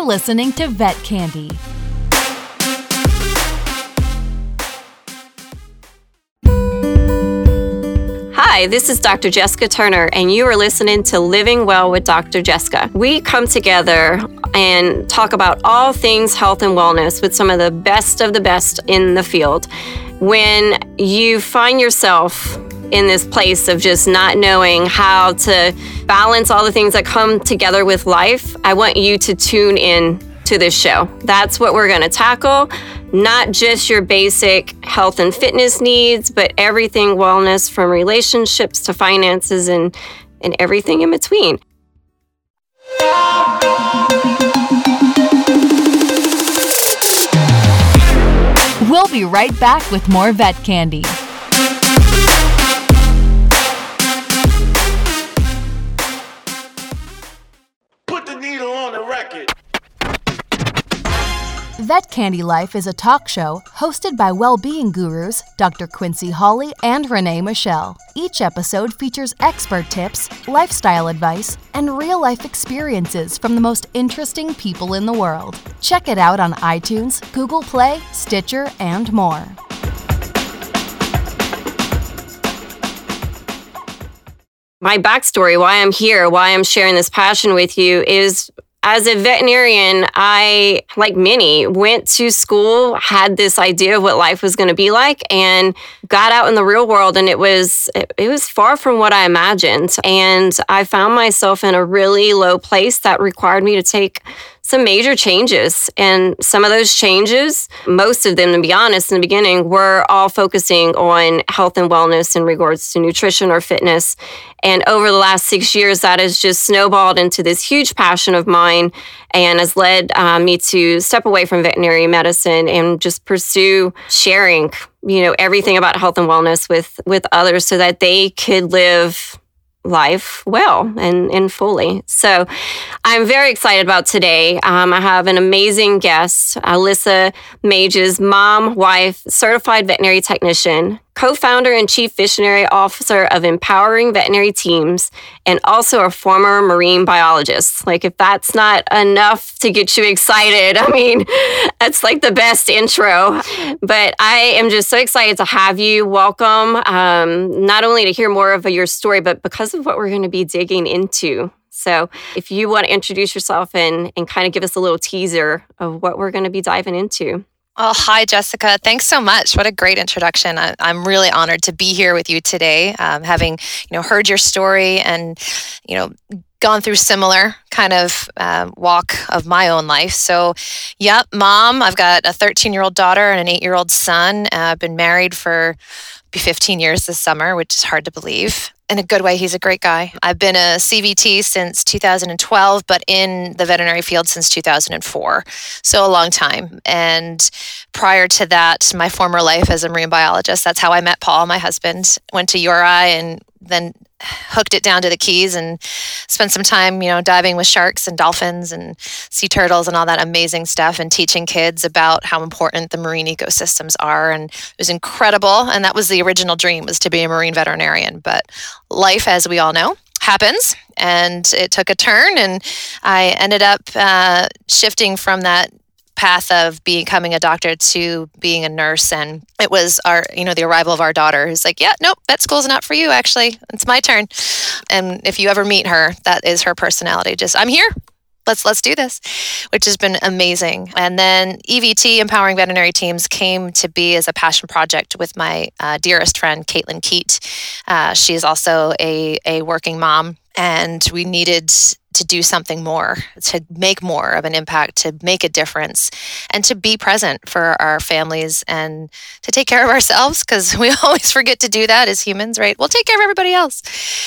listening to Vet Candy. Hi, this is Dr. Jessica Turner, and you are listening to Living Well with Dr. Jessica. We come together and talk about all things health and wellness with some of the best in the field. When you find yourself in this place of just not knowing how to balance all the things that come together with life, I want you to tune in to this show. That's what we're going to tackle. Not just your basic health and fitness needs, but everything wellness, from relationships to finances and everything in between. We'll be right back with more Vet Candy. Put the needle on the record. Vet Candy Life is a talk show hosted by well-being gurus Dr. Quincy Hawley and Renee Michelle. Each episode features expert tips, lifestyle advice, and real-life experiences from the most interesting people in the world. Check it out on iTunes, Google Play, Stitcher, and more. My backstory, why I'm here, why I'm sharing this passion with you is, as a veterinarian, I, like many, went to school, had this idea of what life was going to be like, and got out in the real world, and it was far from what I imagined. And I found myself in a really low place that required me to take some major changes. And some of those changes, most of them, to be honest, in the beginning, were all focusing on health and wellness in regards to nutrition or fitness. And over the last 6 years, that has just snowballed into this huge passion of mine and has led me to step away from veterinary medicine and just pursue sharing, everything about health and wellness with others so that they could live life well and fully. So I'm very excited about today. I have an amazing guest, Alyssa Mages, mom, wife, certified veterinary technician, co-founder and chief veterinary officer of Empowering Veterinary Teams, and also a former marine biologist. Like, if that's not enough to get you excited, I mean, that's like the best intro. But I am just so excited to have you. Welcome, not only to hear more of your story, but because of what we're going to be digging into. So if you want to introduce yourself and kind of give us a little teaser of what we're going to be diving into. Oh, hi, Jessica. Thanks so much. What a great introduction. I'm really honored to be here with you today, having heard your story and gone through similar kind of walk of my own life. So, yep, mom. I've got a 13-year-old daughter and an 8-year-old son. I've been married for 15 years this summer, which is hard to believe. In a good way, he's a great guy. I've been a CVT since 2012, but in the veterinary field since 2004. So a long time. And prior to that, my former life as a marine biologist, that's how I met Paul, my husband. Went to URI and then hooked it down to the Keys and spent some time, diving with sharks and dolphins and sea turtles and all that amazing stuff and teaching kids about how important the marine ecosystems are. And it was incredible. And that was the original dream, was to be a marine veterinarian. But life, as we all know, happens, and it took a turn, and I ended up shifting from that path of becoming a doctor to being a nurse. And it was the arrival of our daughter who's like, yeah, nope, vet school's not for you, actually. It's my turn. And if you ever meet her, that is her personality. Just, I'm here. Let's do this, which has been amazing. And then EVT, Empowering Veterinary Teams, came to be as a passion project with my dearest friend, Caitlin Keat. She is also a working mom, and we needed to do something more, to make more of an impact, to make a difference, and to be present for our families and to take care of ourselves, because we always forget to do that as humans, right? We'll take care of everybody else.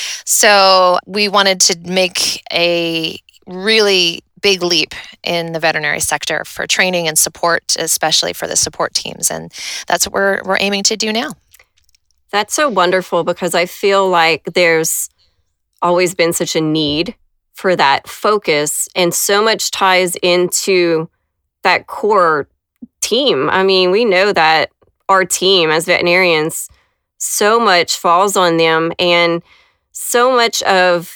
So we wanted to make a really big leap in the veterinary sector for training and support, especially for the support teams. And that's what we're aiming to do now. That's so wonderful, because I feel like there's always been such a need for that focus, and so much ties into that core team. I mean, we know that our team as veterinarians, so much falls on them, and so much of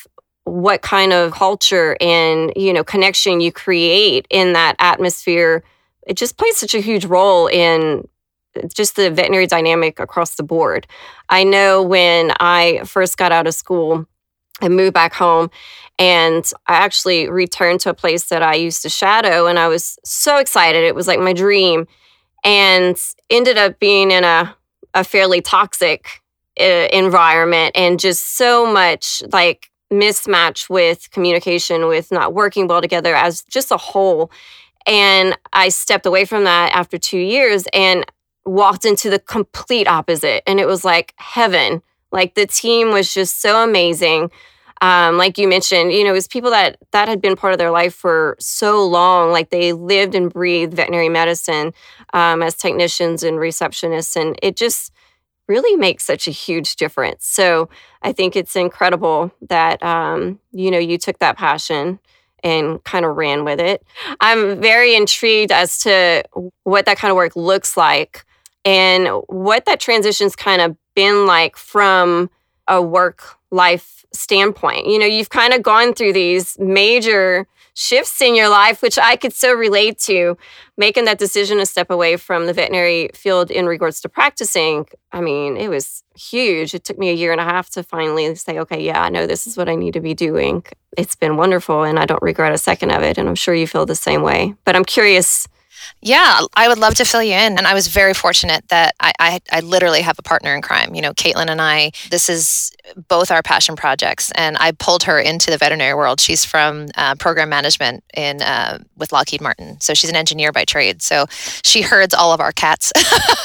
what kind of culture and, connection you create in that atmosphere. It just plays such a huge role in just the veterinary dynamic across the board. I know when I first got out of school, I moved back home, and I actually returned to a place that I used to shadow, and I was so excited. It was like my dream, and ended up being in a fairly toxic environment, and just so much like mismatch with communication, with not working well together as just a whole. And I stepped away from that after 2 years and walked into the complete opposite. And it was like heaven. Like the team was just so amazing. Like you mentioned, it was people that had been part of their life for so long. Like they lived and breathed veterinary medicine as technicians and receptionists. And it just really makes such a huge difference. So I think it's incredible that, you took that passion and kind of ran with it. I'm very intrigued as to what that kind of work looks like and what that transition's kind of been like from a work-life standpoint. You've kind of gone through these major shifts in your life, which I could so relate to, making that decision to step away from the veterinary field in regards to practicing. I mean, it was huge. It took me 1.5 years to finally say, okay, yeah, I know this is what I need to be doing. It's been wonderful, and I don't regret a second of it, and I'm sure you feel the same way. But I'm curious. Yeah, I would love to fill you in. And I was very fortunate that I literally have a partner in crime. Caitlin and I, this is both our passion projects. And I pulled her into the veterinary world. She's from program management with Lockheed Martin. So she's an engineer by trade. So she herds all of our cats,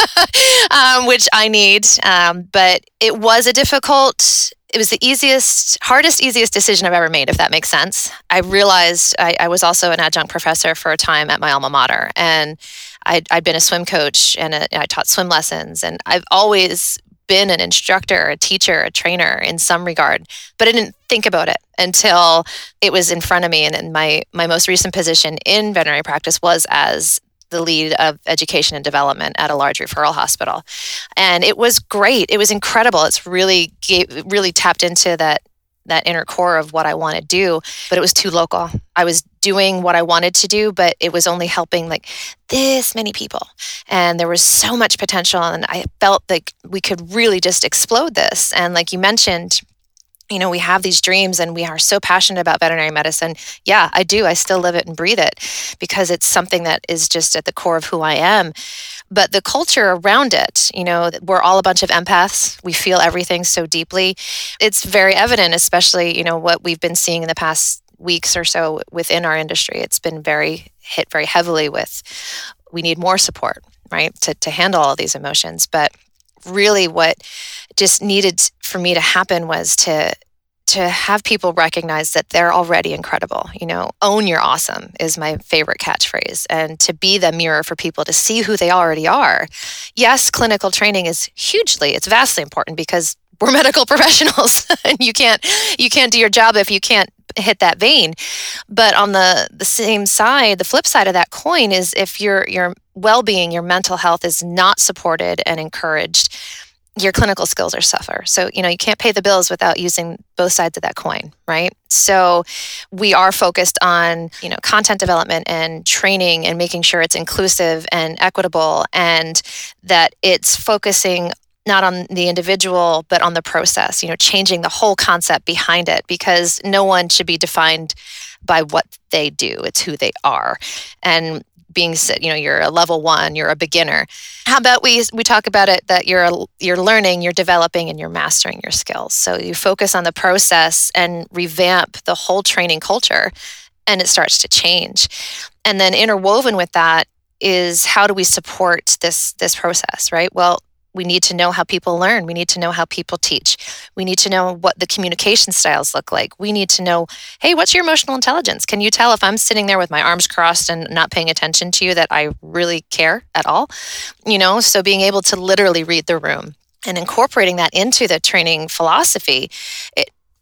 which I need. But it was it was the easiest decision I've ever made, if that makes sense. I realized I was also an adjunct professor for a time at my alma mater, and I'd been a swim coach, and I taught swim lessons, and I've always been an instructor, a teacher, a trainer in some regard, but I didn't think about it until it was in front of me. And my most recent position in veterinary practice was as the lead of education and development at a large referral hospital. And it was great. It was incredible. It's really tapped into that inner core of what I want to do, but it was too local. I was doing what I wanted to do, but it was only helping like this many people. And there was so much potential, and I felt like we could really just explode this. And like you mentioned, we have these dreams and we are so passionate about veterinary medicine. Yeah, I do. I still live it and breathe it because it's something that is just at the core of who I am. But the culture around it, we're all a bunch of empaths. We feel everything so deeply. It's very evident, especially, what we've been seeing in the past weeks or so within our industry. It's been hit very heavily with, we need more support, right, to handle all these emotions. But really what just needed for me to happen was to have people recognize that they're already incredible. Own your awesome is my favorite catchphrase, and to be the mirror for people to see who they already are. Yes, clinical training is it's vastly important because we're medical professionals and you can't do your job if you can't hit that vein. But on the same side, the flip side of that coin is if your well-being, your mental health is not supported and encouraged, your clinical skills are suffer. So, you can't pay the bills without using both sides of that coin, right? So we are focused on, content development and training and making sure it's inclusive and equitable, and that it's focusing not on the individual, but on the process, changing the whole concept behind it, because no one should be defined by what they do. It's who they are. And being said, you're a level 1, you're a beginner. How about we talk about it that you're learning, you're developing, and you're mastering your skills. So you focus on the process and revamp the whole training culture, and it starts to change. And then interwoven with that is, how do we support this process, right? Well, we need to know how people learn. We need to know how people teach. We need to know what the communication styles look like. We need to know, hey, what's your emotional intelligence? Can you tell if I'm sitting there with my arms crossed and not paying attention to you that I really care at all? So being able to literally read the room and incorporating that into the training philosophy, it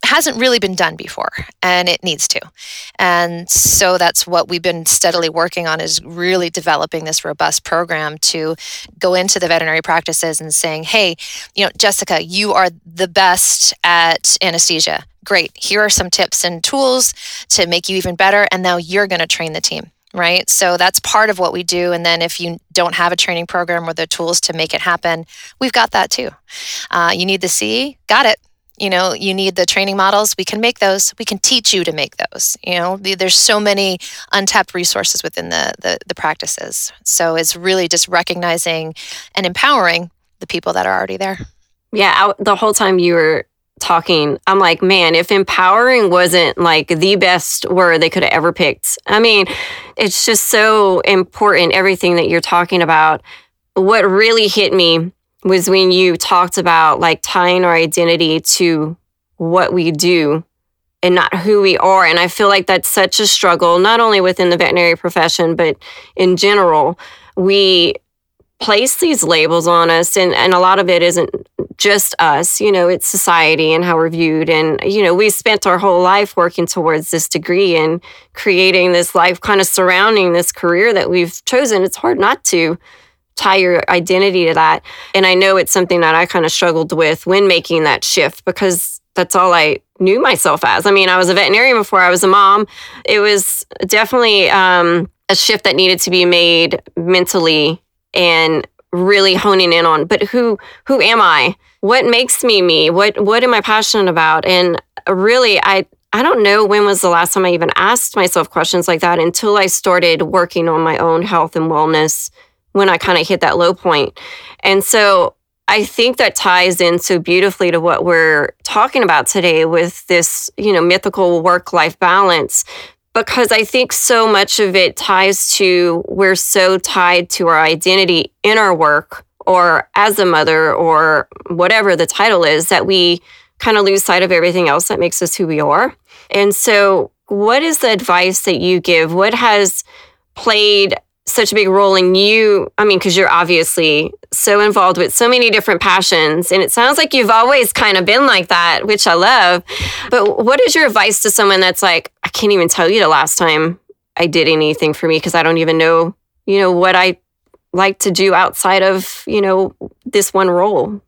hasn't really been done before, and it needs to. And so that's what we've been steadily working on, is really developing this robust program to go into the veterinary practices and saying, hey, Jessica, you are the best at anesthesia. Great. Here are some tips and tools to make you even better. And now you're going to train the team. Right? So that's part of what we do. And then if you don't have a training program or the tools to make it happen, we've got that too. You need the CE? Got it. You need the training models. We can make those. We can teach you to make those. There's so many untapped resources within the practices. So it's really just recognizing and empowering the people that are already there. Yeah, the whole time you were talking, I'm like, man, if empowering wasn't like the best word they could have ever picked. I mean, it's just so important, everything that you're talking about. What really hit me was when you talked about like tying our identity to what we do and not who we are. And I feel like that's such a struggle, not only within the veterinary profession, but in general. We place these labels on us, and a lot of it isn't just us, it's society and how we're viewed. And, we spent our whole life working towards this degree and creating this life kind of surrounding this career that we've chosen. It's hard not to tie your identity to that. And I know it's something that I kind of struggled with when making that shift, because that's all I knew myself as. I mean, I was a veterinarian before I was a mom. It was definitely a shift that needed to be made mentally and really honing in on, but who am I? What makes me me? What am I passionate about? And really, I don't know when was the last time I even asked myself questions like that until I started working on my own health and wellness, when I kind of hit that low point. And so I think that ties in so beautifully to what we're talking about today with this, mythical work-life balance. Because I think so much of it ties to, we're so tied to our identity in our work or as a mother or whatever the title is, that we kind of lose sight of everything else that makes us who we are. And so what is the advice that you give? What has played such a big role in you? I mean, because you're obviously so involved with so many different passions, and it sounds like you've always kind of been like that, which I love. But what is your advice to someone that's like, I can't even tell you the last time I did anything for me, because I don't even know, what I like to do outside of, this one role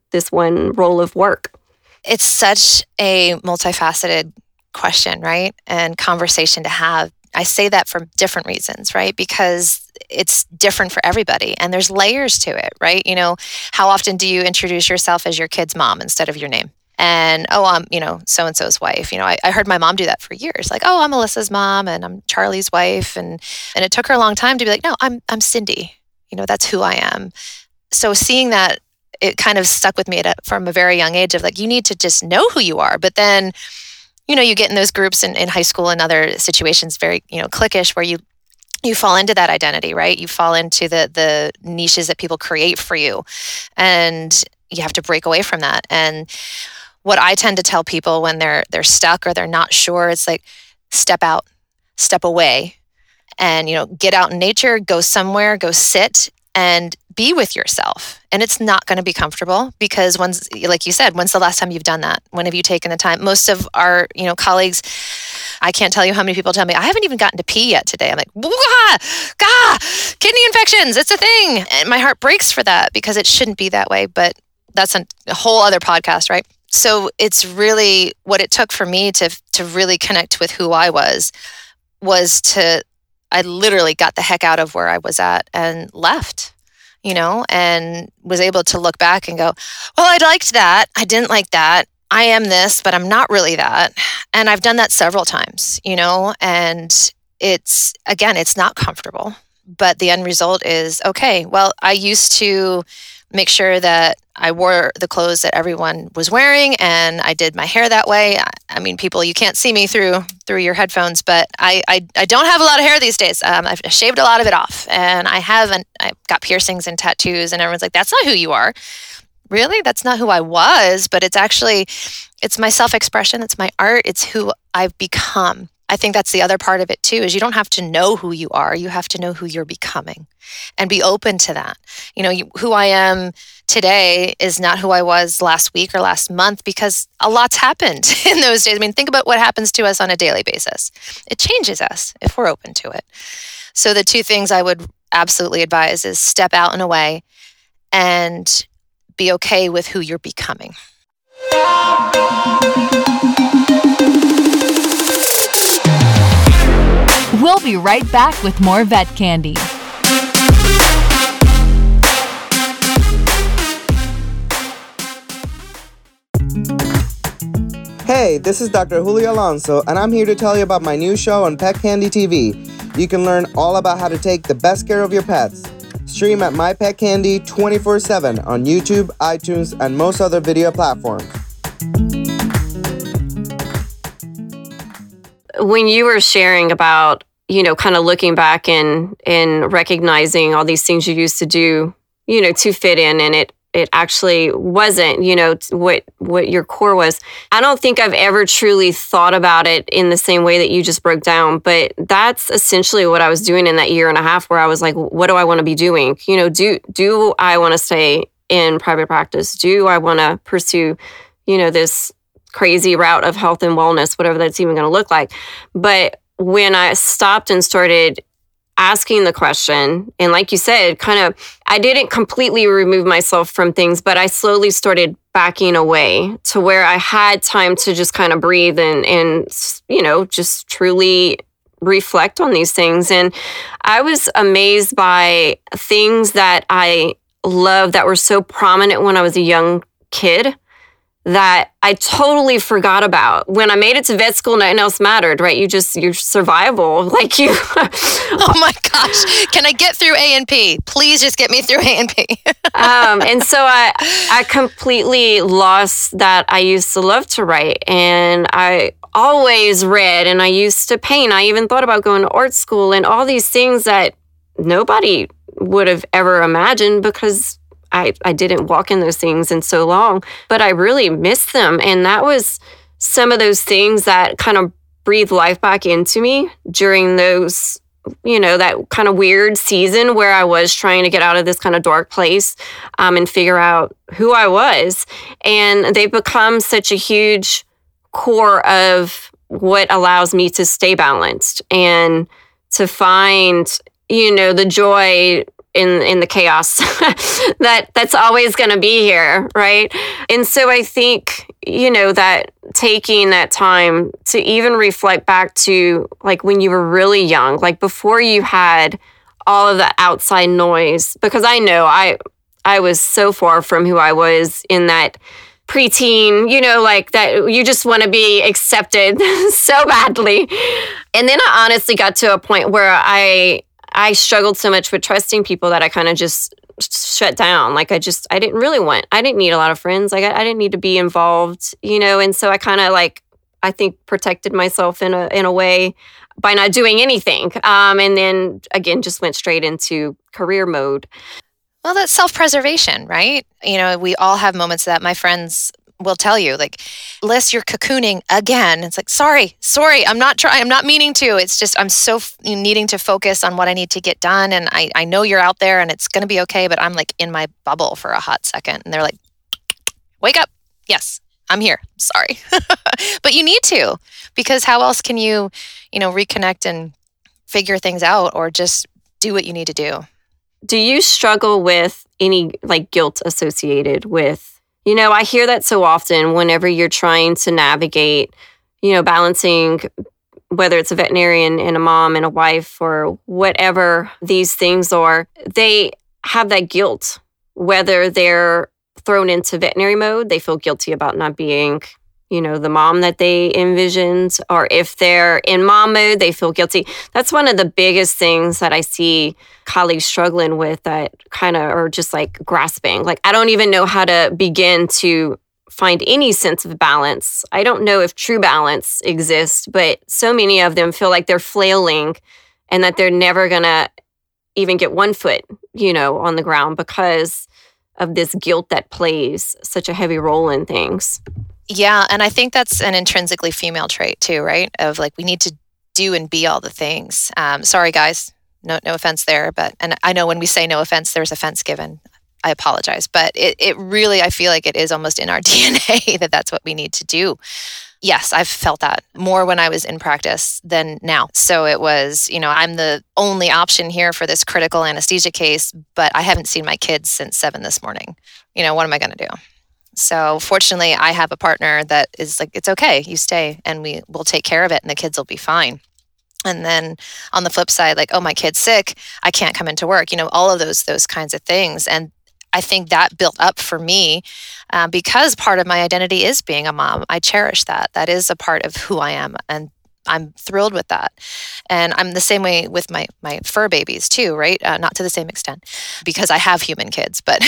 of work? It's such a multifaceted question, right? And conversation to have. I say that for different reasons, right? Because it's different for everybody and there's layers to it, right? How often do you introduce yourself as your kid's mom instead of your name? And, I'm, so-and-so's wife. I heard my mom do that for years. Like, I'm Alyssa's mom and I'm Charlie's wife. And it took her a long time to be like, no, I'm Cindy. That's who I am. So seeing that, it kind of stuck with me from a very young age of like, you need to just know who you are. But then, you get in those groups in high school and other situations, very, cliquish, where you fall into that identity, right? You fall into the niches that people create for you, and you have to break away from that. And what I tend to tell people when they're stuck or they're not sure, it's like, step out, step away, and, get out in nature, go somewhere, go sit and be with yourself. And it's not going to be comfortable, because like you said, when's the last time you've done that? When have you taken the time? Most of our, colleagues, I can't tell you how many people tell me, I haven't even gotten to pee yet today. I'm like, kidney infections, it's a thing. And my heart breaks for that, because it shouldn't be that way. But that's a whole other podcast, right? So it's really what it took for me to really connect with who I was I literally got the heck out of where I was at and left, and was able to look back and go, well, I liked that. I didn't like that. I am this, but I'm not really that. And I've done that several times, and it's not comfortable, but the end result is, okay, well, I used to make sure that I wore the clothes that everyone was wearing, and I did my hair that way. I mean, people, you can't see me through your headphones, but I don't have a lot of hair these days. I've shaved a lot of it off, and I've got piercings and tattoos, and everyone's like, that's not who you are. Really? That's not who I was, but it's my self-expression. It's my art. It's who I've become. I think that's the other part of it too, is you don't have to know who you are. You have to know who you're becoming and be open to that. Who I am today is not who I was last week or last month, because a lot's happened in those days. I mean, think about what happens to us on a daily basis. It changes us if we're open to it. So the two things I would absolutely advise is step out and away and be okay with who you're becoming. We'll be right back with more Vet Candy. Hey, this is Dr. Julio Alonso, and I'm here to tell you about my new show on Pet Candy TV. You can learn all about how to take the best care of your pets. Stream at My Pet Candy 24/7 on YouTube, iTunes, and most other video platforms. When you were sharing about, kind of looking back and recognizing all these things you used to do, to fit in, and it actually wasn't, what your core was. I don't think I've ever truly thought about it in the same way that you just broke down, but that's essentially what I was doing in that year and a half, where I was like, what do I want to be doing? Do I want to stay in private practice? Do I want to pursue, this crazy route of health and wellness, whatever that's even going to look like? But when I stopped and started asking the question, and like you said, I didn't completely remove myself from things, but I slowly started backing away to where I had time to just kind of breathe and just truly reflect on these things. And I was amazed by things that I loved that were so prominent when I was a young kid that I totally forgot about. When I made it to vet school, nothing else mattered, right? Your survival, Oh my gosh. Can I get through A&P? Please just get me through A&P. And so I completely lost that. I used to love to write, and I always read, and I used to paint. I even thought about going to art school and all these things that nobody would have ever imagined, because I didn't walk in those things in so long, but I really missed them. And that was some of those things that kind of breathed life back into me during those, that kind of weird season where I was trying to get out of this kind of dark place and figure out who I was. And they've become such a huge core of what allows me to stay balanced and to find, the joy in the chaos that's always going to be here, right? And so I think, that taking that time to even reflect back to like when you were really young, like before you had all of that outside noise, because I know I was so far from who I was in that preteen, like that you just want to be accepted so badly. And then I honestly got to a point where I struggled so much with trusting people that I kind of just shut down. Like I didn't need a lot of friends. Like I didn't need to be involved, and so I kind of I think protected myself in a way by not doing anything. And then again, just went straight into career mode. Well, that's self-preservation, right? We all have moments that my friends will tell you, like, Liz, you're cocooning again. It's like, sorry, I'm not trying. I'm not meaning to. It's just, I'm so needing to focus on what I need to get done. And I know you're out there and it's going to be okay, but I'm like in my bubble for a hot second. And they're like, wake up. Yes, I'm here. Sorry. But you need to, because how else can you, reconnect and figure things out, or just do what you need to do? Do you struggle with any guilt associated with, I hear that so often whenever you're trying to navigate, balancing, whether it's a veterinarian and a mom and a wife or whatever these things are, they have that guilt, whether they're thrown into veterinary mode, they feel guilty about not being, the mom that they envisioned, or if they're in mom mode, they feel guilty. That's one of the biggest things that I see colleagues struggling with, that kind of are just grasping. I don't even know how to begin to find any sense of balance. I don't know if true balance exists, but so many of them feel like they're flailing and that they're never going to even get one foot, on the ground because of this guilt that plays such a heavy role in things. Yeah, and I think that's an intrinsically female trait too, right? Of we need to do and be all the things. Sorry, guys. No offense there. And I know when we say no offense, there's offense given. I apologize. But it really, I feel like it is almost in our DNA that that's what we need to do. Yes, I've felt that more when I was in practice than now. So it was, I'm the only option here for this critical anesthesia case, but I haven't seen my kids since 7 this morning. What am I going to do? So fortunately, I have a partner that is like, it's okay, you stay and we'll take care of it and the kids will be fine. And then on the flip side, like, oh, my kid's sick, I can't come into work, all of those kinds of things. And I think that built up for me because part of my identity is being a mom. I cherish that. That is a part of who I am. And I'm thrilled with that. And I'm the same way with my fur babies too, right? Not to the same extent because I have human kids, but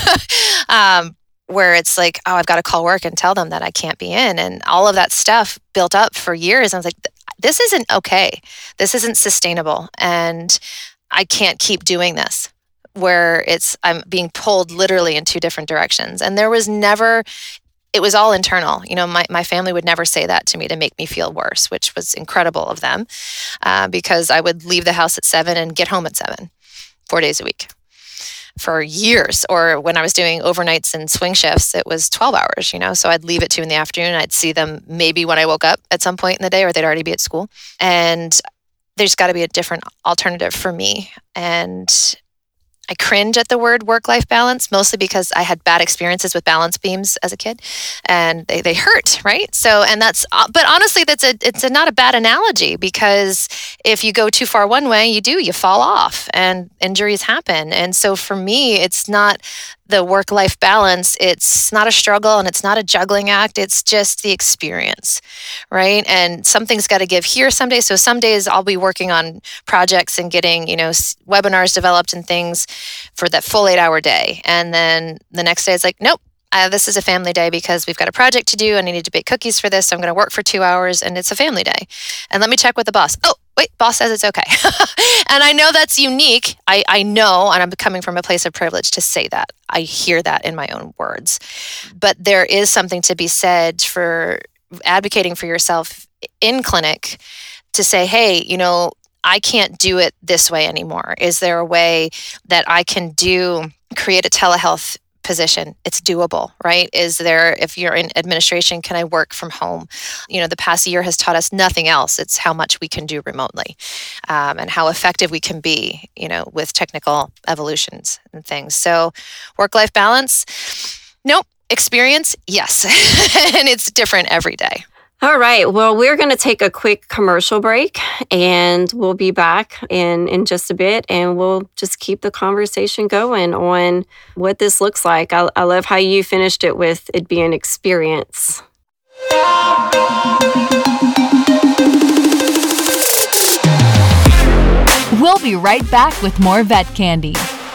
where it's like, oh, I've got to call work and tell them that I can't be in. And all of that stuff built up for years. I was like, this isn't okay. This isn't sustainable. And I can't keep doing this. Where I'm being pulled literally in 2 different directions. And there was never, it was all internal. My family would never say that to me to make me feel worse, which was incredible of them because I would leave the house at 7 and get home at 7, 4 days a week for years. Or when I was doing overnights and swing shifts, it was 12 hours, so I'd leave at 2 in the afternoon. I'd see them maybe when I woke up at some point in the day, or they'd already be at school. And there's got to be a different alternative for me. And I cringe at the word work-life balance, mostly because I had bad experiences with balance beams as a kid, and they hurt, right? So, and but honestly, it's not a bad analogy because if you go too far one way, you fall off, and injuries happen. And so, for me, it's not the work-life balance. It's not a struggle and it's not a juggling act. It's just the experience, right? And something's got to give here some days. So some days I'll be working on projects and getting, webinars developed and things for that full 8-hour day. And then the next day it's like, nope, this is a family day because we've got a project to do and I need to bake cookies for this. So I'm going to work for 2 hours and it's a family day. And let me check with the boss. Oh, wait, boss says it's okay. And I know that's unique. I know, and I'm coming from a place of privilege to say that. I hear that in my own words. But there is something to be said for advocating for yourself in clinic to say, hey, I can't do it this way anymore. Is there a way that I can create a telehealth position? It's doable, right? Is there, if you're in administration, can I work from home? The past year has taught us nothing else. It's how much we can do remotely and how effective we can be, with technical evolutions and things. So work-life balance, nope. Experience, yes. And it's different every day. All right. Well, we're going to take a quick commercial break and we'll be back in just a bit and we'll just keep the conversation going on what this looks like. I love how you finished it with it being an experience. We'll be right back with more Vet Candy.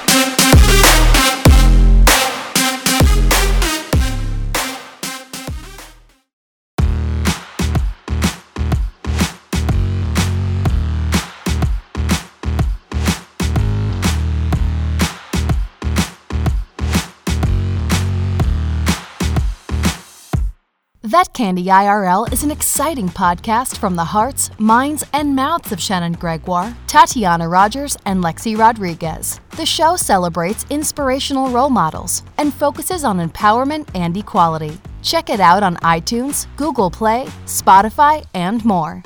Vet Candy IRL is an exciting podcast from the hearts, minds, and mouths of Shannon Gregoire, Tatiana Rogers, and Lexi Rodriguez. The show celebrates inspirational role models and focuses on empowerment and equality. Check it out on iTunes, Google Play, Spotify, and more.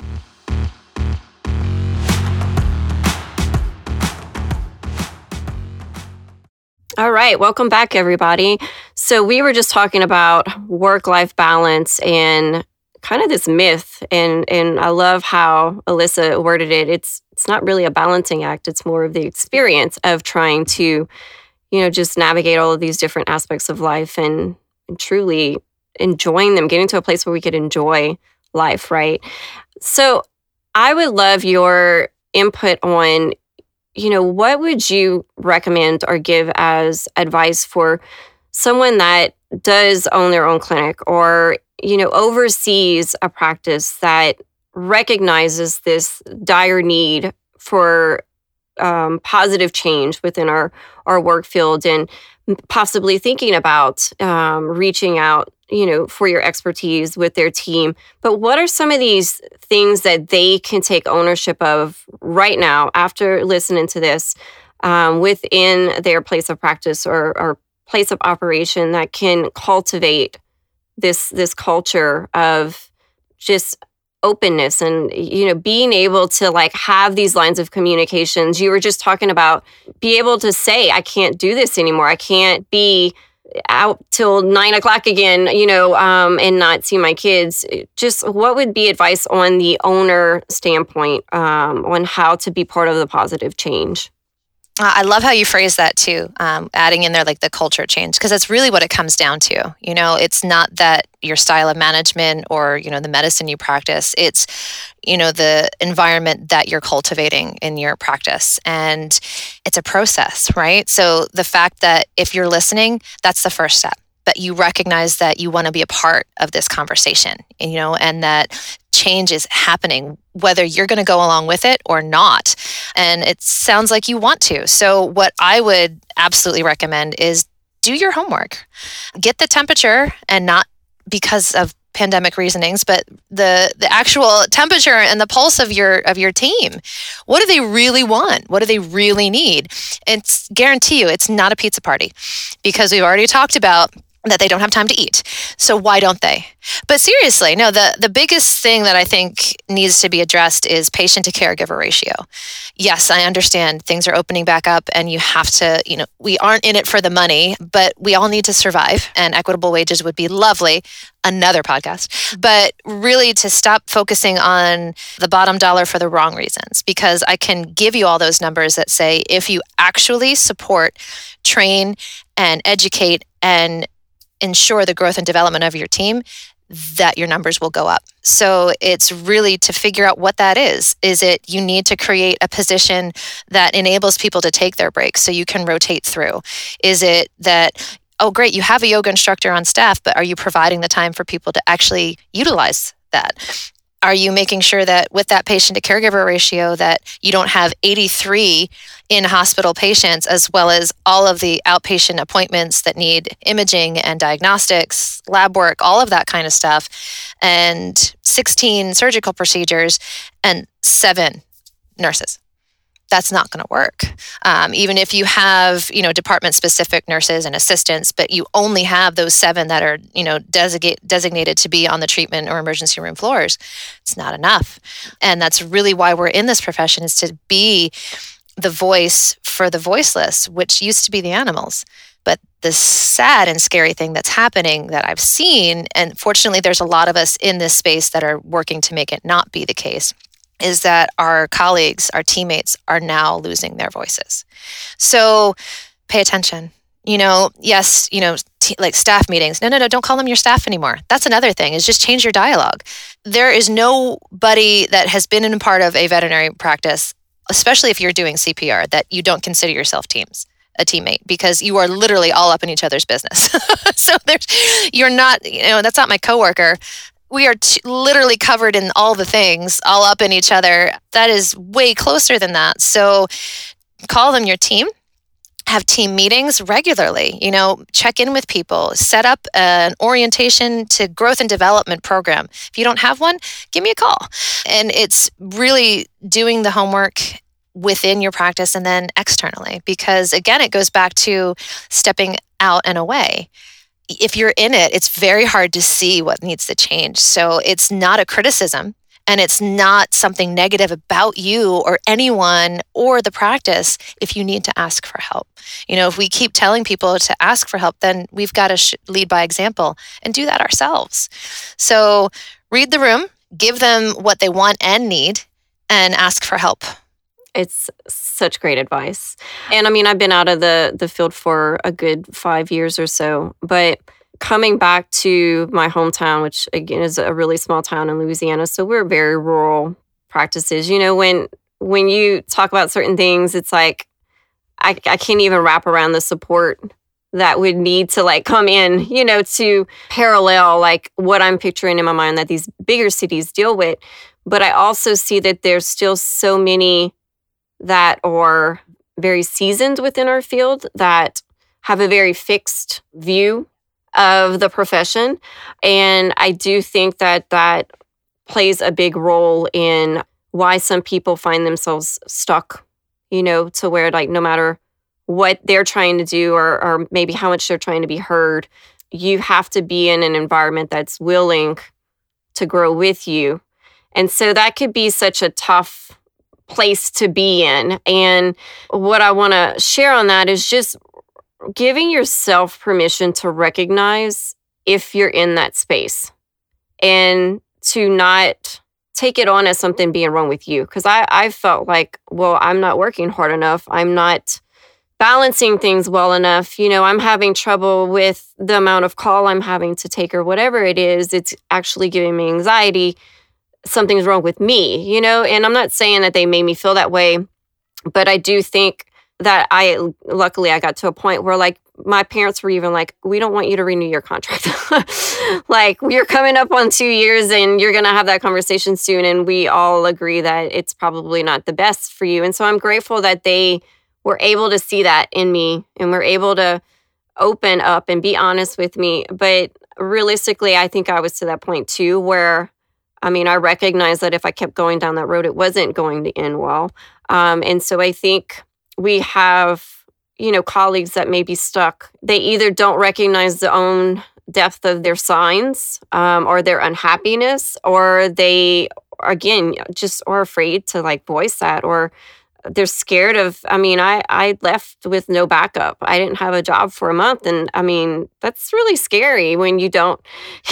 All right, welcome back, everybody. So we were just talking about work-life balance and kind of this myth, and I love how Alyssa worded it. It's not really a balancing act. It's more of the experience of trying to, just navigate all of these different aspects of life and truly enjoying them, getting to a place where we could enjoy life, right? So I would love your input on what would you recommend or give as advice for someone that does own their own clinic or, oversees a practice that recognizes this dire need for positive change within our work field and possibly thinking about reaching out for your expertise with their team. But what are some of these things that they can take ownership of right now after listening to this within their place of practice or place of operation that can cultivate this culture of just openness and, being able to have these lines of communications. You were just talking about be able to say, I can't do this anymore. I can't be out till 9 o'clock again, and not see my kids. Just what would be advice on the owner standpoint on how to be part of the positive change? I love how you phrase that too, adding in there the culture change, because that's really what it comes down to. It's not that your style of management or, the medicine you practice, it's, the environment that you're cultivating in your practice. And it's a process, right? So the fact that if you're listening, that's the first step. But you recognize that you want to be a part of this conversation, and that change is happening, whether you're going to go along with it or not. And it sounds like you want to. So what I would absolutely recommend is do your homework. Get the temperature, and not because of pandemic reasonings, but the actual temperature and the pulse of your team. What do they really want? What do they really need? And guarantee you, it's not a pizza party, because we've already talked about that they don't have time to eat. So why don't they? But seriously, no, the biggest thing that I think needs to be addressed is patient to caregiver ratio. Yes, I understand things are opening back up and you have to, we aren't in it for the money, but we all need to survive, and equitable wages would be lovely. Another podcast. But really to stop focusing on the bottom dollar for the wrong reasons, because I can give you all those numbers that say if you actually support, train, and educate and ensure the growth and development of your team, that your numbers will go up. So it's really to figure out what that is. Is it you need to create a position that enables people to take their breaks so you can rotate through? Is it that, oh great, you have a yoga instructor on staff, but are you providing the time for people to actually utilize that? Are you making sure that with that patient to caregiver ratio that you don't have 83 in-hospital patients, as well as all of the outpatient appointments that need imaging and diagnostics, lab work, all of that kind of stuff, and 16 surgical procedures and 7 nurses? That's not going to work. Even if you have, department-specific nurses and assistants, but you only have those 7 that are, designated to be on the treatment or emergency room floors, it's not enough. And that's really why we're in this profession, is to be the voice for the voiceless, which used to be the animals. But the sad and scary thing that's happening that I've seen, and fortunately there's a lot of us in this space that are working to make it not be the case, is that our colleagues, our teammates are now losing their voices. So pay attention. Yes, like staff meetings. No, don't call them your staff anymore. That's another thing, is just change your dialogue. There is nobody that has been in part of a veterinary practice, especially if you're doing CPR, that you don't consider yourself a teammate, because you are literally all up in each other's business. So you're not, that's not my coworker. We are literally covered in all the things, all up in each other. That is way closer than that. So call them your team, have team meetings regularly, check in with people, set up an orientation to growth and development program. If you don't have one, give me a call. And it's really doing the homework within your practice and then externally, because again, it goes back to stepping out and away. If you're in it, it's very hard to see what needs to change. So it's not a criticism, and it's not something negative about you or anyone or the practice if you need to ask for help. If we keep telling people to ask for help, then we've got to lead by example and do that ourselves. So read the room, give them what they want and need, and ask for help. It's such great advice. And I've been out of the field for a good 5 years or so, but coming back to my hometown, which again is a really small town in Louisiana, so we're very rural practices. When you talk about certain things, it's like I can't even wrap around the support that would need to come in, to parallel what I'm picturing in my mind that these bigger cities deal with. But I also see that there's still so many that are very seasoned within our field that have a very fixed view of the profession. And I do think that that plays a big role in why some people find themselves stuck, to where like no matter what they're trying to do or maybe how much they're trying to be heard, you have to be in an environment that's willing to grow with you. And so that could be such a tough place to be in. And what I want to share on that is just giving yourself permission to recognize if you're in that space and to not take it on as something being wrong with you. Because I felt like, well, I'm not working hard enough. I'm not balancing things well enough. I'm having trouble with the amount of call I'm having to take or whatever it is. It's actually giving me anxiety. Something's wrong with me, and I'm not saying that they made me feel that way, but I do think that luckily I got to a point where like my parents were even like, we don't want you to renew your contract. Like you're coming up on 2 years and you're going to have that conversation soon. And we all agree that it's probably not the best for you. And so I'm grateful that they were able to see that in me and were able to open up and be honest with me. But realistically, I think I was to that point too, where I recognized that if I kept going down that road, it wasn't going to end well. And so I think we have, colleagues that may be stuck. They either don't recognize the own depth of their signs or their unhappiness, or they, again, just are afraid to like voice that, or they're scared of, I left with no backup. I didn't have a job for a month. And that's really scary when you don't,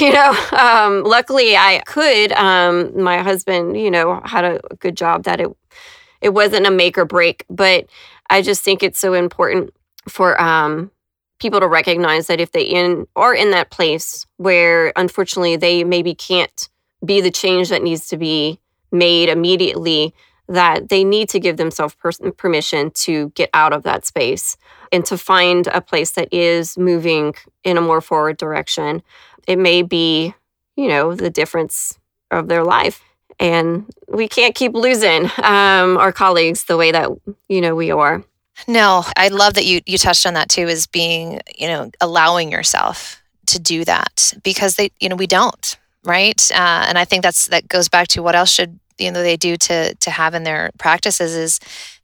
luckily I could, my husband, had a good job that it wasn't a make or break, but I just think it's so important for people to recognize that if they are in that place where unfortunately they maybe can't be the change that needs to be made immediately, that they need to give themselves permission to get out of that space and to find a place that is moving in a more forward direction. It may be, the difference of their life. And we can't keep losing our colleagues the way that, we are. No, I love that you touched on that too, is being, allowing yourself to do that, because we don't, right? And I think that goes back to what else should they do to have in their practices is,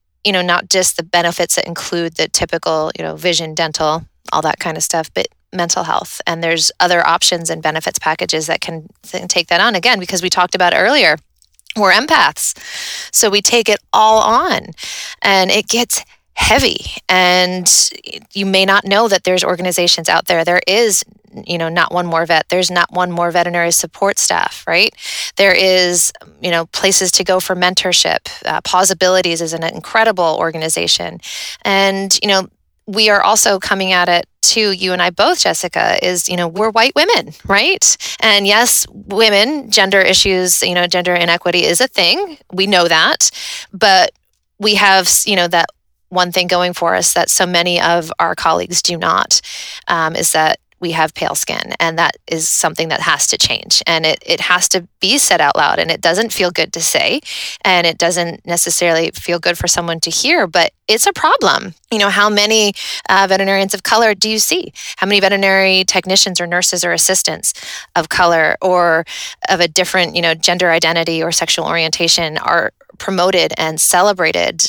not just the benefits that include the typical, vision, dental, all that kind of stuff, but mental health. And there's other options and benefits packages that can take that on. Again, because we talked about earlier, we're empaths. So we take it all on and it gets heavy. And you may not know that there's organizations out there. There is, not one more vet. There's not one more veterinary support staff, right? There is, places to go for mentorship. Pausabilities is an incredible organization. And, we are also coming at it too, you and I both, Jessica, is, we're white women, right? And yes, women, gender issues, gender inequity is a thing. We know that. But we have, that one thing going for us that so many of our colleagues do not, is that we have pale skin, and that is something that has to change, and it has to be said out loud, and it doesn't feel good to say, and it doesn't necessarily feel good for someone to hear, but it's a problem. How many veterinarians of color do you see? How many veterinary technicians or nurses or assistants of color or of a different, gender identity or sexual orientation are promoted and celebrated?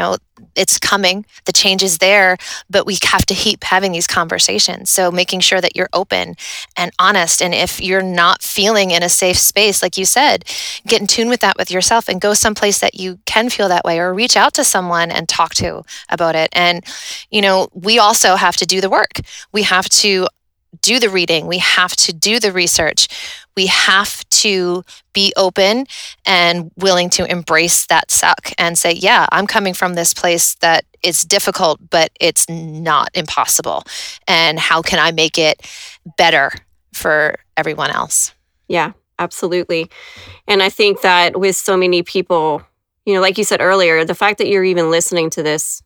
It's coming, the change is there, but we have to keep having these conversations. So making sure that you're open and honest. And if you're not feeling in a safe space, like you said, get in tune with that with yourself and go someplace that you can feel that way, or reach out to someone and talk to about it. And, we also have to do the work. We have to do the reading. We have to do the research. We have to be open and willing to embrace that suck and say, yeah, I'm coming from this place that is difficult, but it's not impossible. And how can I make it better for everyone else? Yeah, absolutely. And I think that with so many people, like you said earlier, the fact that you're even listening to this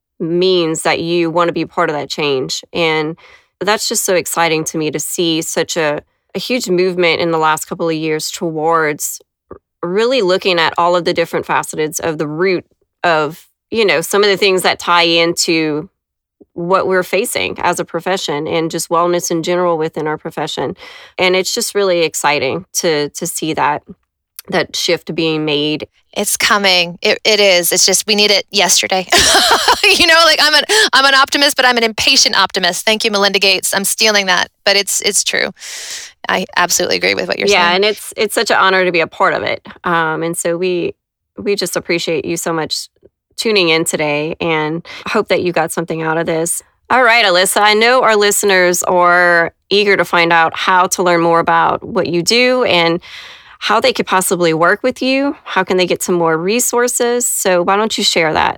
means that you want to be part of that change. And that's just so exciting to me to see such a huge movement in the last couple of years towards really looking at all of the different facets of the root of, some of the things that tie into what we're facing as a profession and just wellness in general within our profession. And it's just really exciting to see that shift being made. It's coming. It is. It's just we need it yesterday. Like I'm an optimist, but I'm an impatient optimist. Thank you, Melinda Gates. I'm stealing that, but it's true. I absolutely agree with what you're saying. Yeah, and it's such an honor to be a part of it. And so we just appreciate you so much tuning in today, and hope that you got something out of this. All right, Alyssa, I know our listeners are eager to find out how to learn more about what you do and how they could possibly work with you. How can they get some more resources? So why don't you share that?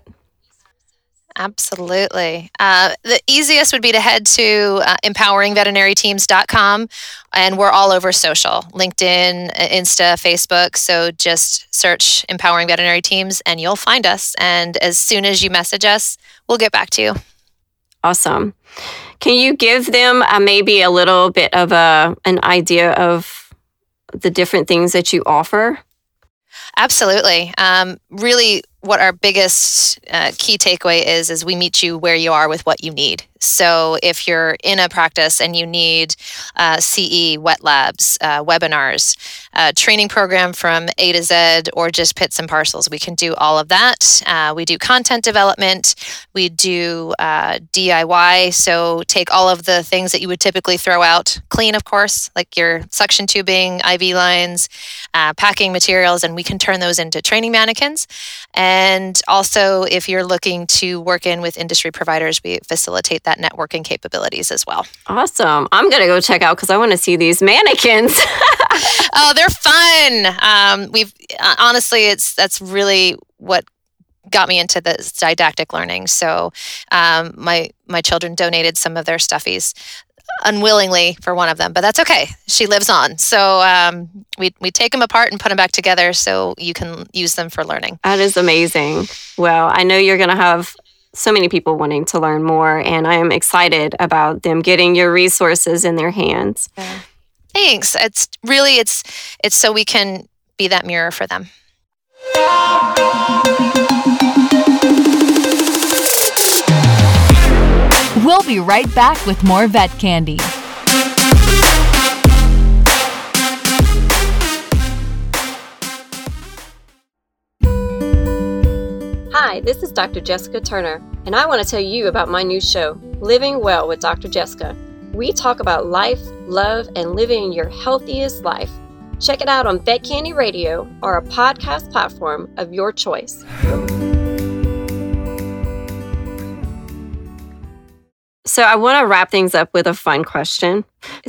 Absolutely. The easiest would be to head to empoweringveterinaryteams.com, and we're all over social, LinkedIn, Insta, Facebook. So just search Empowering Veterinary Teams and you'll find us. And as soon as you message us, we'll get back to you. Awesome. Can you give them maybe a little bit of an idea of the different things that you offer? Absolutely. Really, what our biggest key takeaway is we meet you where you are with what you need. So if you're in a practice and you need CE, wet labs, webinars, training program from A to Z, or just pits and parcels, we can do all of that. We do content development. We do DIY. So take all of the things that you would typically throw out, clean, of course, like your suction tubing, IV lines, packing materials, and we can turn those into training mannequins. And also, if you're looking to work in with industry providers, we facilitate that networking capabilities as well. Awesome. I'm going to go check out because I want to see these mannequins. Oh, they're fun. Honestly, that's really what got me into this didactic learning. So my children donated some of their stuffies unwillingly for one of them, but that's okay. She lives on. So we take them apart and put them back together so you can use them for learning. That is amazing. Well, I know you're going to have so many people wanting to learn more, and I am excited about them getting your resources in their hands. Yeah. Thanks. It's so we can be that mirror for them. We'll be right back with more Vet Candy. Hi, this is Dr. Jessica Turner, and I want to tell you about my new show, Living Well with Dr. Jessica. We talk about life, love, and living your healthiest life. Check it out on Vet Candy Radio or a podcast platform of your choice. So I want to wrap things up with a fun question.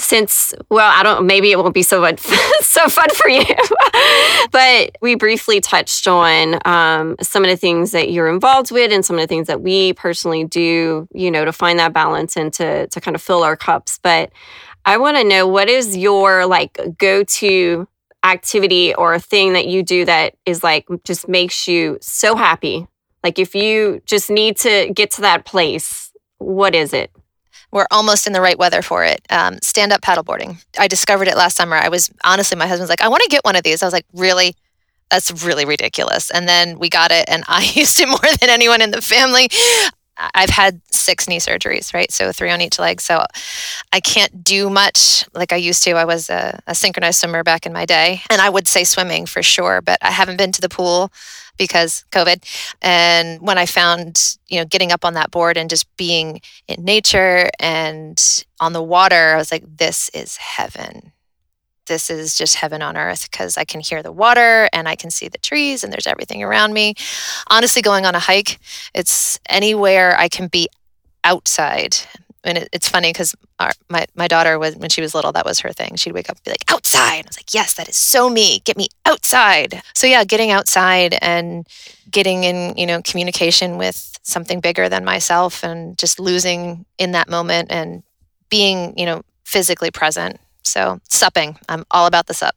Maybe it won't be so fun for you, but we briefly touched on some of the things that you're involved with and some of the things that we personally do, to find that balance and to kind of fill our cups. But I want to know, what is your go-to activity or a thing that you do that is just makes you so happy? Like if you just need to get to that place, what is it? We're almost in the right weather for it. Stand-up paddleboarding. I discovered it last summer. My husband's like, I want to get one of these. I was like, really? That's really ridiculous. And then we got it, and I used it more than anyone in the family. I've had 6 knee surgeries, right? So 3 on each leg. So I can't do much like I used to. I was a synchronized swimmer back in my day. And I would say swimming for sure, but I haven't been to the pool because COVID. And when I found, getting up on that board and just being in nature and on the water, I was like, this is heaven. This is just heaven on earth, because I can hear the water and I can see the trees and there's everything around me. Honestly, going on a hike, it's anywhere I can be outside. And it's funny because my daughter, when she was little, that was her thing. She'd wake up and be like, outside. I was like, yes, that is so me. Get me outside. So yeah, getting outside and getting in, communication with something bigger than myself, and just losing in that moment and being, physically present. So supping, I'm all about the sup.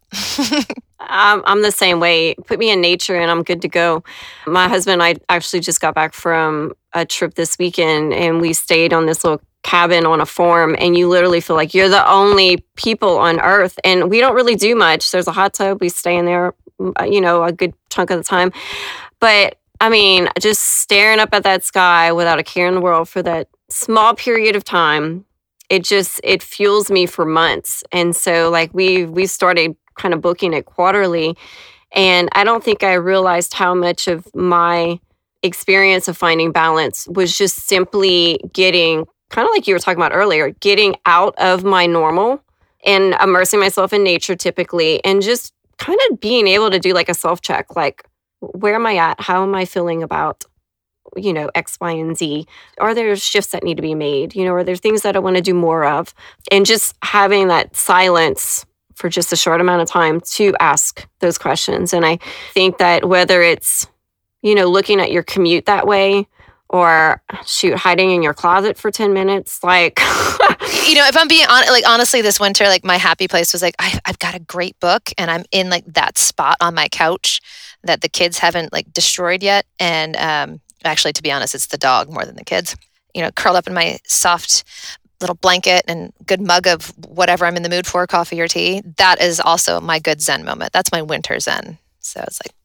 I'm the same way. Put me in nature and I'm good to go. My husband and I actually just got back from a trip this weekend, and we stayed on this little cabin on a farm, and you literally feel like you're the only people on earth, and we don't really do much. There's a hot tub. We stay in there, a good chunk of the time. But I mean, just staring up at that sky without a care in the world for that small period of time, it fuels me for months. And so like we started kind of booking it quarterly. And I don't think I realized how much of my experience of finding balance was just simply getting, kind of like you were talking about earlier, getting out of my normal and immersing myself in nature typically, and just kind of being able to do like a self-check, like, where am I at? How am I feeling about, X, Y, and Z? Are there shifts that need to be made? Are there things that I want to do more of? And just having that silence for just a short amount of time to ask those questions. And I think that whether it's, looking at your commute that way, or hiding in your closet for 10 minutes, like... If I'm being honest, like honestly, this winter, like my happy place was like, I've got a great book and I'm in like that spot on my couch that the kids haven't like destroyed yet. And actually, to be honest, it's the dog more than the kids. Curled up in my soft little blanket and good mug of whatever I'm in the mood for, coffee or tea. That is also my good Zen moment. That's my winter Zen. So it's like...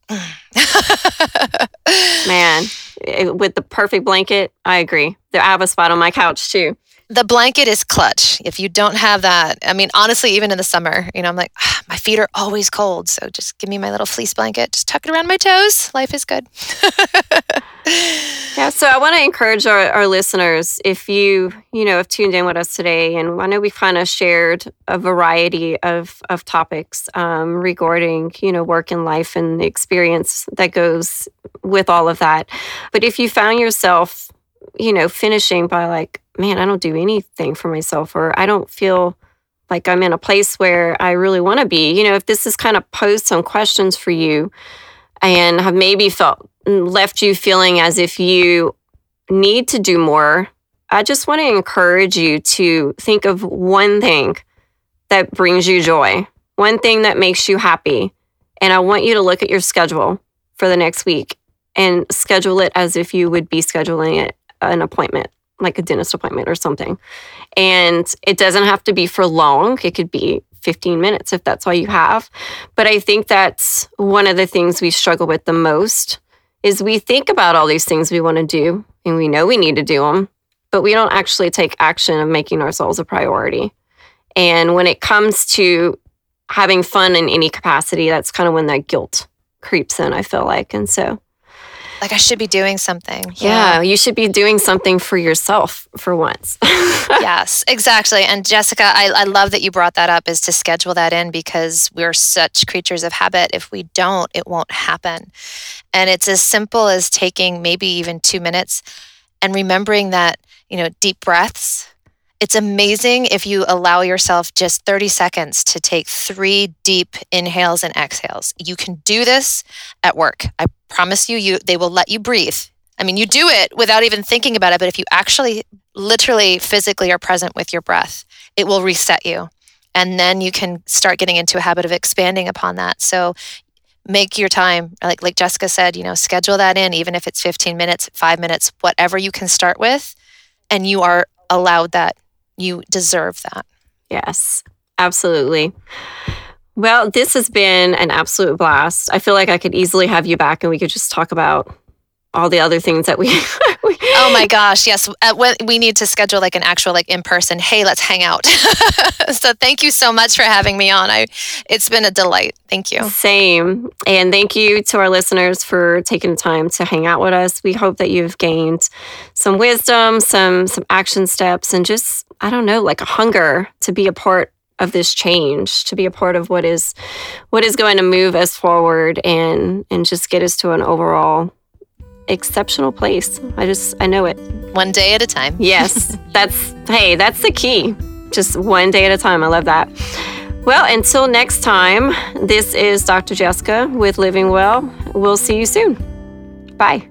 Man, with the perfect blanket, I agree. I have a spot on my couch too. The blanket is clutch. If you don't have that, I mean, honestly, even in the summer, I'm like, my feet are always cold. So just give me my little fleece blanket. Just tuck it around my toes. Life is good. Yeah. So I want to encourage our listeners, if you have tuned in with us today, and I know we've kind of shared a variety of topics regarding, work and life and the experience that goes with all of that. But if you found yourself, finishing by like, man, I don't do anything for myself, or I don't feel like I'm in a place where I really want to be. If this has kind of posed some questions for you and have maybe left you feeling as if you need to do more, I just want to encourage you to think of one thing that brings you joy, one thing that makes you happy. And I want you to look at your schedule for the next week and schedule it as if you would be scheduling an appointment, like a dentist appointment or something. And it doesn't have to be for long. It could be 15 minutes if that's all you have. But I think that's one of the things we struggle with the most, is we think about all these things we want to do and we know we need to do them, but we don't actually take action of making ourselves a priority. And when it comes to having fun in any capacity, that's kind of when that guilt creeps in, I feel like. And so, like, I should be doing something. Yeah, you should be doing something for yourself for once. Yes, exactly. And Jessica, I love that you brought that up, is to schedule that in, because we're such creatures of habit. If we don't, it won't happen. And it's as simple as taking maybe even 2 minutes and remembering that, deep breaths. It's amazing if you allow yourself just 30 seconds to take 3 deep inhales and exhales. You can do this at work. I promise you, they will let you breathe. I mean, you do it without even thinking about it, but if you actually literally physically are present with your breath, it will reset you. And then you can start getting into a habit of expanding upon that. So make your time, like Jessica said, schedule that in, even if it's 15 minutes, 5 minutes, whatever you can start with, and you are allowed that. You deserve that. Yes, absolutely. Well, this has been an absolute blast. I feel like I could easily have you back and we could just talk about all the other things that we Oh my gosh, yes. We need to schedule like an actual in-person, hey, let's hang out. So thank you so much for having me on. It's been a delight. Thank you. Same. And thank you to our listeners for taking the time to hang out with us. We hope that you've gained some wisdom, some action steps, and just, I don't know, like a hunger to be a part of this change, to be a part of what is going to move us forward and just get us to an overall exceptional place. I know it. One day at a time. Yes. That's the key. Just one day at a time. I love that. Well, until next time, this is Dr. Jessica with Living Well. We'll see you soon. Bye.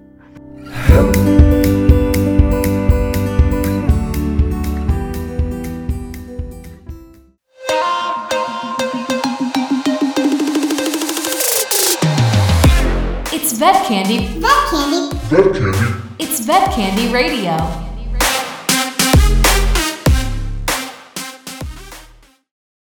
It's Vet Candy. Vet Candy. It's Vet Candy Radio.